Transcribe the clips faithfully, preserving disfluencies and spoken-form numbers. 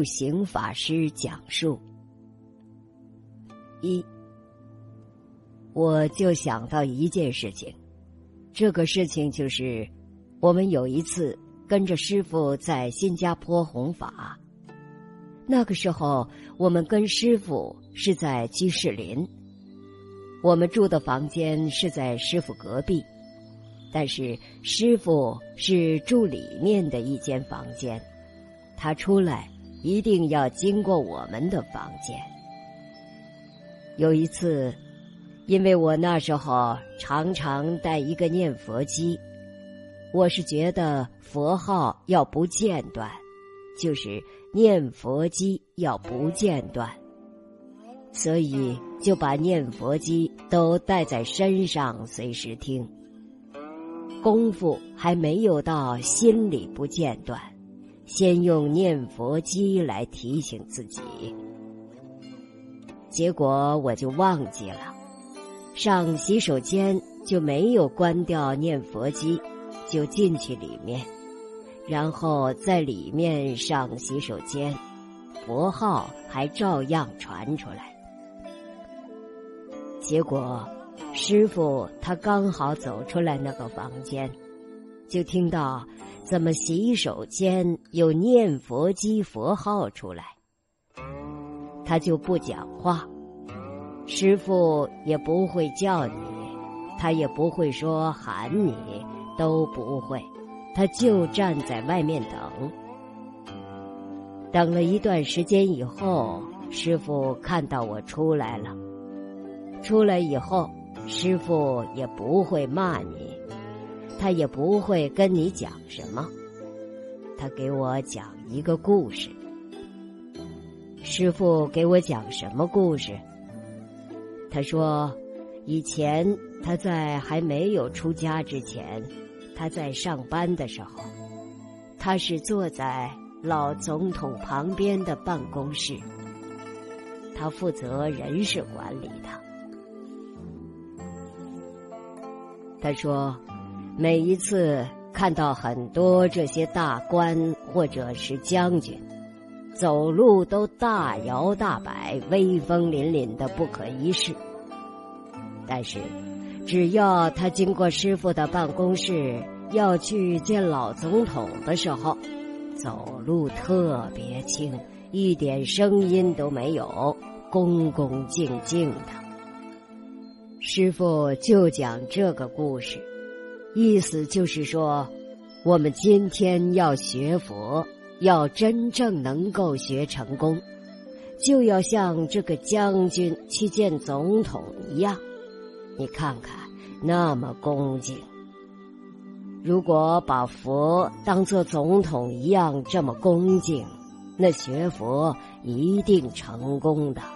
行法师讲述。一，我就想到一件事情，这个事情就是我们有一次跟着师父在新加坡弘法，那个时候我们跟师父是在居士林，我们住的房间是在师父隔壁，但是师父是住里面的一间房间，他出来一定要经过我们的房间。有一次，因为我那时候常常带一个念佛机，我是觉得佛号要不间断，就是念佛机要不间断，所以就把念佛机都带在身上随时听。功夫还没有到心里不间断，先用念佛机来提醒自己。结果我就忘记了，上洗手间就没有关掉念佛机，就进去里面，然后在里面上洗手间，佛号还照样传出来。结果师父他刚好走出来那个房间，就听到怎么洗手间有念佛机佛号出来，他就不讲话，师父也不会叫你，他也不会说喊你，都不会，他就站在外面等。等了一段时间以后，师父看到我出来了，出来以后师父也不会骂你，他也不会跟你讲什么，他给我讲一个故事。师父给我讲什么故事？他说，以前他在还没有出家之前，他在上班的时候，他是坐在老总统旁边的办公室，他负责人事管理的。他说，每一次看到很多这些大官或者是将军走路都大摇大摆，威风凛凛的不可一世，但是只要他经过师父的办公室要去见老总统的时候，走路特别轻，一点声音都没有，恭恭敬敬的。师父就讲这个故事，意思就是说，我们今天要学佛，要真正能够学成功，就要像这个将军去见总统一样，你看看那么恭敬。如果把佛当作总统一样这么恭敬，那学佛一定成功的。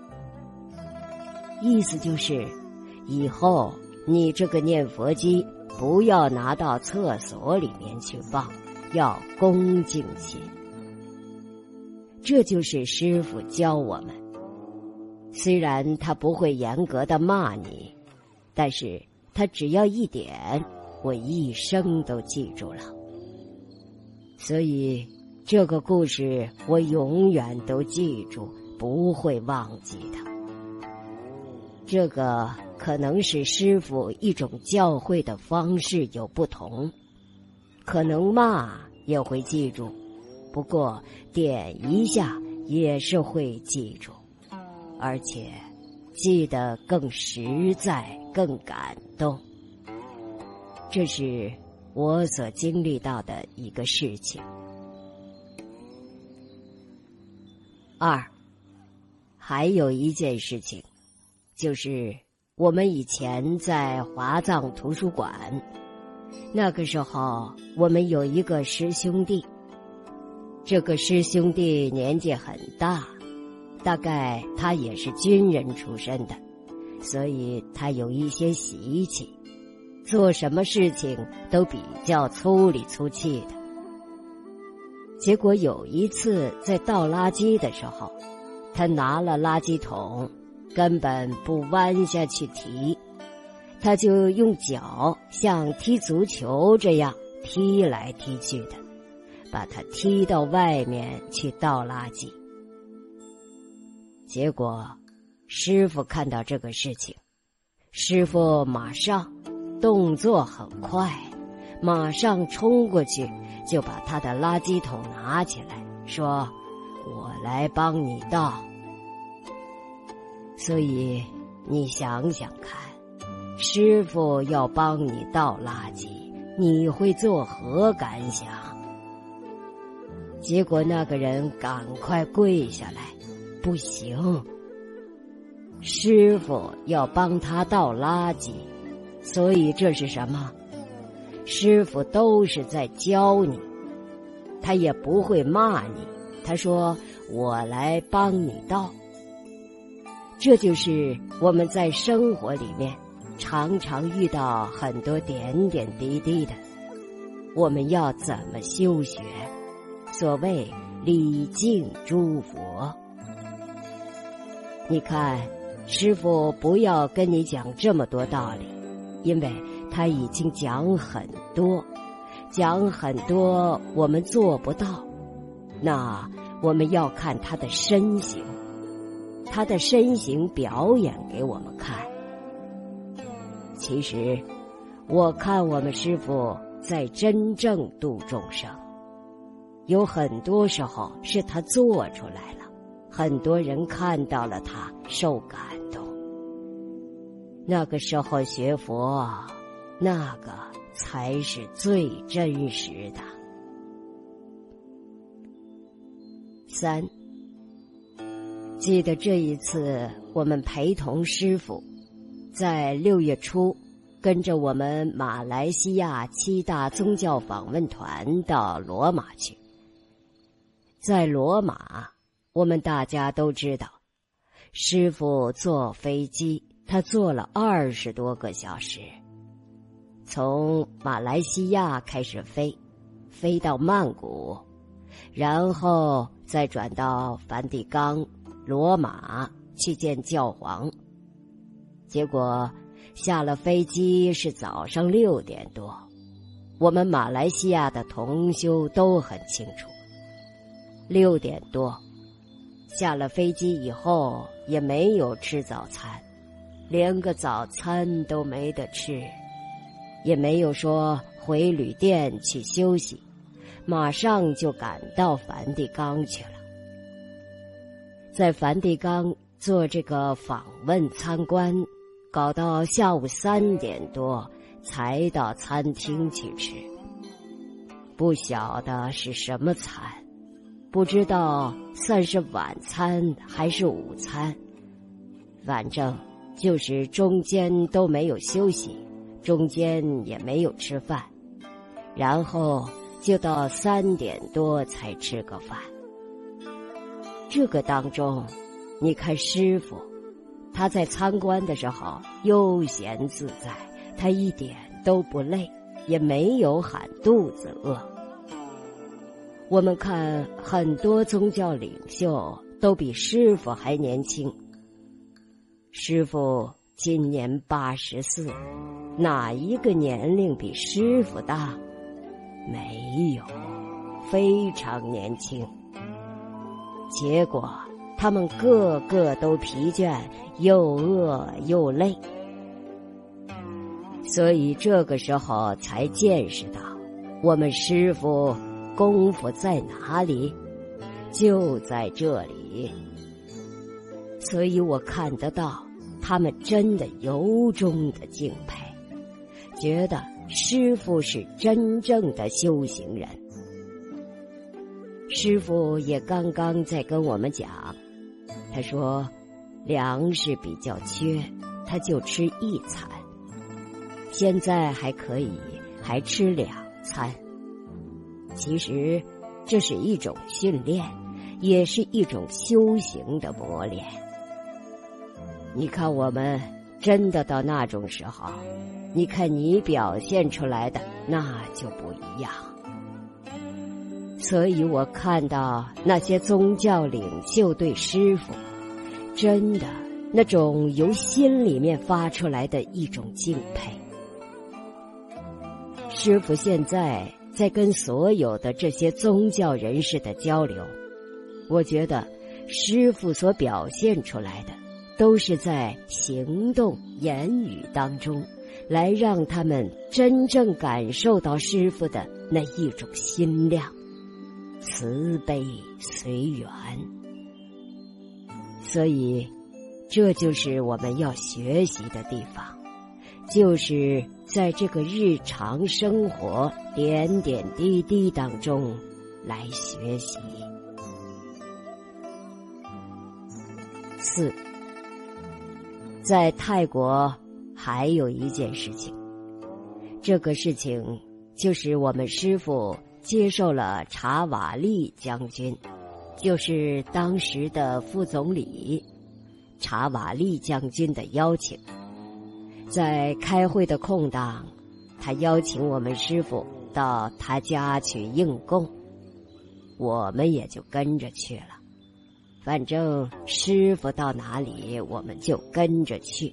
意思就是以后你这个念佛机不要拿到厕所里面去放，要恭敬些。这就是师父教我们，虽然他不会严格的骂你，但是他只要一点，我一生都记住了。所以这个故事我永远都记住，不会忘记的。这个可能是师父一种教诲的方式有不同，可能骂也会记住，不过点一下也是会记住，而且记得更实在，更感动。这是我所经历到的一个事情。二，还有一件事情，就是我们以前在华藏图书馆，那个时候我们有一个师兄弟，这个师兄弟年纪很大，大概他也是军人出身的，所以他有一些习气，做什么事情都比较粗里粗气的。结果有一次在倒垃圾的时候，他拿了垃圾桶，根本不弯下去提，他就用脚像踢足球这样踢来踢去的， 把他踢到外面去倒垃圾。结果师父看到这个事情，师父马上动作很快，马上冲过去就把他的垃圾桶拿起来，说：“我来帮你倒。”所以你想想看，师父要帮你倒垃圾，你会作何感想？结果那个人赶快跪下来，不行，师父要帮他倒垃圾，所以这是什么？师父都是在教你，他也不会骂你，他说我来帮你倒。这就是我们在生活里面常常遇到很多点点滴滴的，我们要怎么修学？所谓礼敬诸佛。你看，师父不要跟你讲这么多道理，因为他已经讲很多，讲很多我们做不到，那我们要看他的身形，他的身形表演给我们看。其实我看我们师父在真正度众生，有很多时候是他做出来了，很多人看到了他受感动，那个时候学佛，那个才是最真实的。三，记得这一次我们陪同师父在六月初跟着我们马来西亚七大宗教访问团到罗马去。在罗马，我们大家都知道，师父坐飞机，他坐了二十多个小时，从马来西亚开始飞，飞到曼谷，然后再转到梵蒂冈、罗马去见教皇。结果下了飞机是早上六点多，我们马来西亚的同修都很清楚。六点多下了飞机以后也没有吃早餐，连个早餐都没得吃，也没有说回旅店去休息，马上就赶到梵蒂冈去了。在梵蒂冈做这个访问参观，搞到下午三点多才到餐厅去吃，不晓得是什么餐，不知道算是晚餐还是午餐，反正就是中间都没有休息，中间也没有吃饭，然后就到三点多才吃个饭。这个当中，你看师父他在参观的时候悠闲自在，他一点都不累，也没有喊肚子饿。我们看很多宗教领袖都比师父还年轻，师父今年八十四，哪一个年龄比师父大？没有，非常年轻。结果他们个个都疲倦，又饿又累，所以这个时候才见识到我们师父功夫在哪里，就在这里。所以我看得到他们真的由衷的敬佩，觉得师父是真正的修行人。师父也刚刚在跟我们讲，他说粮食比较缺，他就吃一餐，现在还可以还吃两餐。其实这是一种训练，也是一种修行的磨练。你看我们真的到那种时候，你看你表现出来的那就不一样。所以我看到那些宗教领袖对师父真的那种由心里面发出来的一种敬佩。师父现在在跟所有的这些宗教人士的交流，我觉得师父所表现出来的都是在行动言语当中来让他们真正感受到师父的那一种心量，慈悲随缘。所以这就是我们要学习的地方，就是在这个日常生活点点滴滴当中来学习。四，在泰国还有一件事情，这个事情就是我们师父接受了查瓦利将军，就是当时的副总理查瓦利将军的邀请。在开会的空档，他邀请我们师父到他家去应供，我们也就跟着去了。反正师父到哪里，我们就跟着去。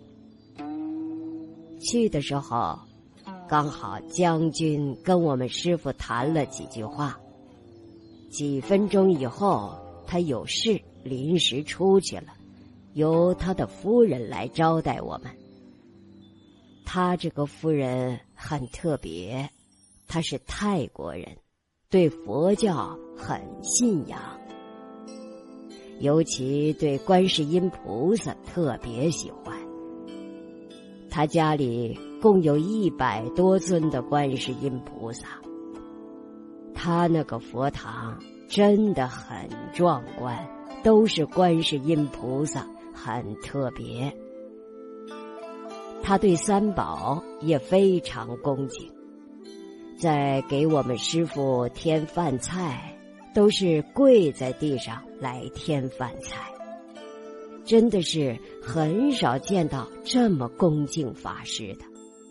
去的时候，刚好将军跟我们师父谈了几句话。几分钟以后，他有事临时出去了，由他的夫人来招待我们。他这个夫人很特别，他是泰国人，对佛教很信仰，尤其对观世音菩萨特别喜欢。他家里共有一百多尊的观世音菩萨，他那个佛堂真的很壮观，都是观世音菩萨，很特别。他对三宝也非常恭敬，在给我们师父添饭菜，都是跪在地上来添饭菜，真的是很少见到这么恭敬法师的。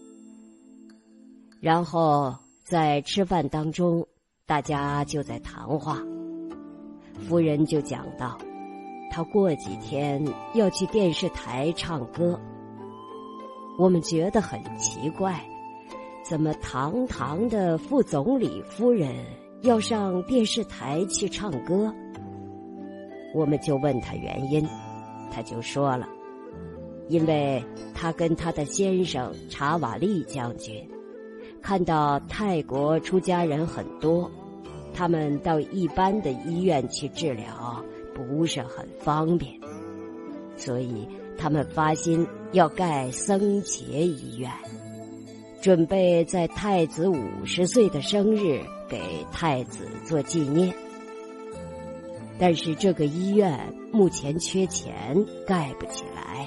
然后在吃饭当中，大家就在谈话，夫人就讲到，她过几天要去电视台唱歌。我们觉得很奇怪，怎么堂堂的副总理夫人要上电视台去唱歌？我们就问他原因，他就说了，因为他跟他的先生查瓦利将军看到泰国出家人很多，他们到一般的医院去治疗不是很方便，所以他们发心要盖僧伽医院，准备在太子五十岁的生日给太子做纪念。但是这个医院目前缺钱，盖不起来。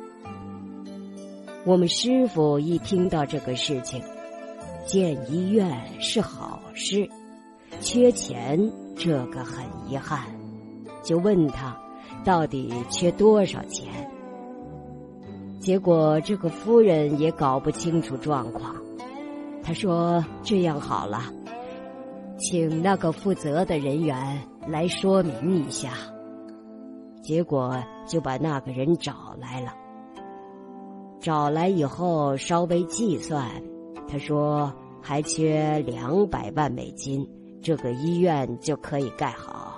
我们师父一听到这个事情，建医院是好事，缺钱这个很遗憾，就问他到底缺多少钱。结果这个夫人也搞不清楚状况，她说这样好了，请那个负责的人员来说明一下。结果就把那个人找来了，找来以后稍微计算，他说还缺两百万美金，这个医院就可以盖好。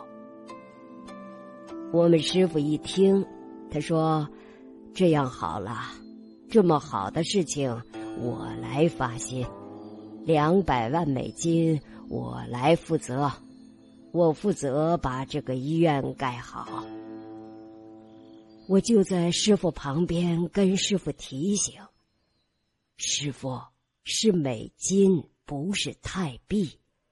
我们师父一听，他说这样好了，这么好的事情我来发心，两百万美金我来负责，我负责把这个医院盖好。我就在师父旁边跟师父提醒，师父，是美金，不是泰币。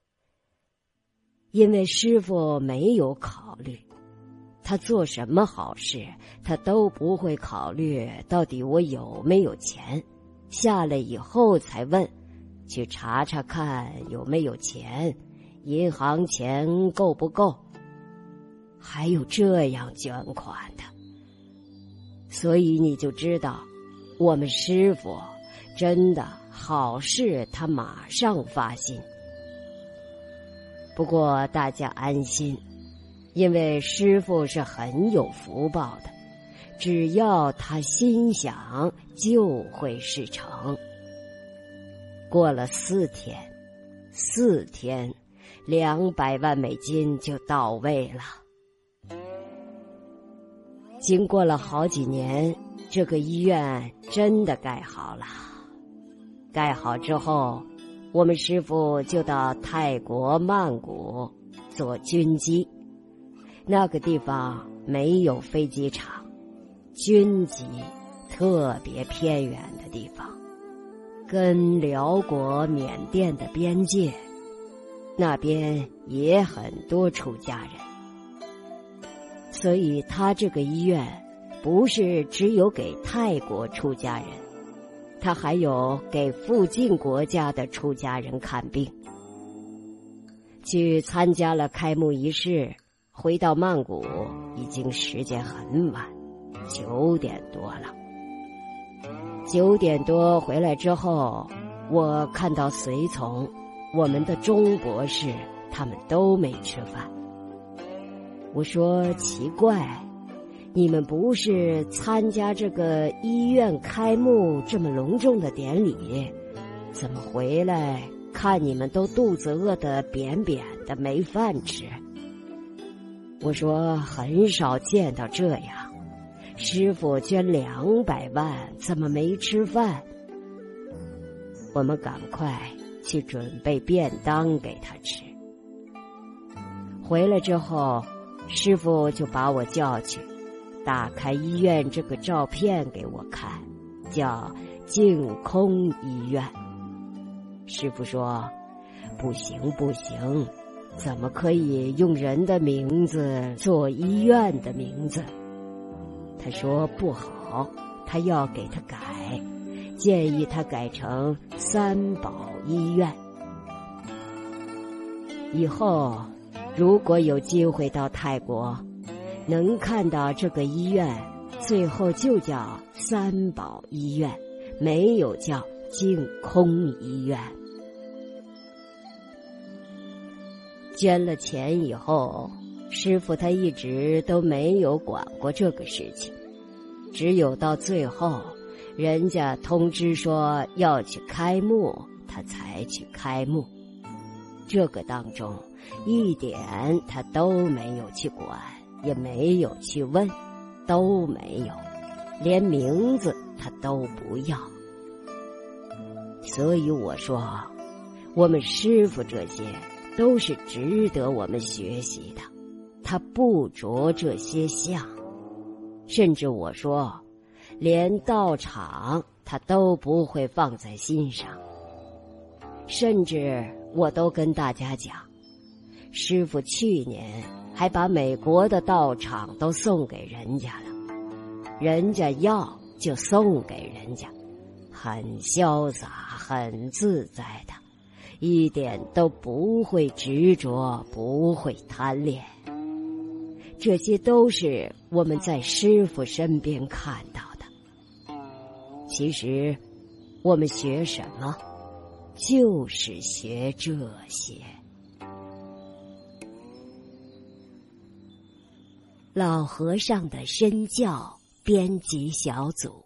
因为师父没有考虑，他做什么好事他都不会考虑到底我有没有钱，下来以后才问，去查查看有没有钱，银行钱够不够，还有这样捐款的。所以你就知道我们师父真的好事他马上发心。不过大家安心，因为师父是很有福报的，只要他心想就会事成。过了四天， 四天，两百万美金就到位了。经过了好几年，这个医院真的盖好了。盖好之后，我们师父就到泰国曼谷做军机。那个地方没有飞机场，军机特别偏远的地方，跟辽国、缅甸的边界，那边也很多出家人。所以他这个医院不是只有给泰国出家人，他还有给附近国家的出家人看病。去参加了开幕仪式，回到曼谷已经时间很晚，九点多了。九点多回来之后，我看到随从，我们的钟博士他们都没吃饭。我说奇怪，你们不是参加这个医院开幕这么隆重的典礼，怎么回来看你们都肚子饿得扁扁的，没饭吃？我说很少见到这样，师父捐两百万，怎么没吃饭？我们赶快去准备便当给他吃。回来之后，师父就把我叫去，打开医院这个照片给我看，叫净空医院。师父说不行不行，怎么可以用人的名字做医院的名字？他说不好，他要给他改，建议他改成三宝医院。以后如果有机会到泰国，能看到这个医院，最后就叫三宝医院，没有叫净空医院。捐了钱以后，师父他一直都没有管过这个事情，只有到最后人家通知说要去开幕，他才去开幕。这个当中一点他都没有去管，也没有去问，都没有，连名字他都不要。所以我说，我们师父这些都是值得我们学习的，他不着这些相，甚至我说连道场他都不会放在心上。甚至我都跟大家讲，师父去年还把美国的道场都送给人家了，人家要就送给人家，很潇洒很自在的，一点都不会执着，不会贪恋。这些都是我们在师父身边看到的。其实我们学什么，就是学这些。老和尚的身教编辑小组。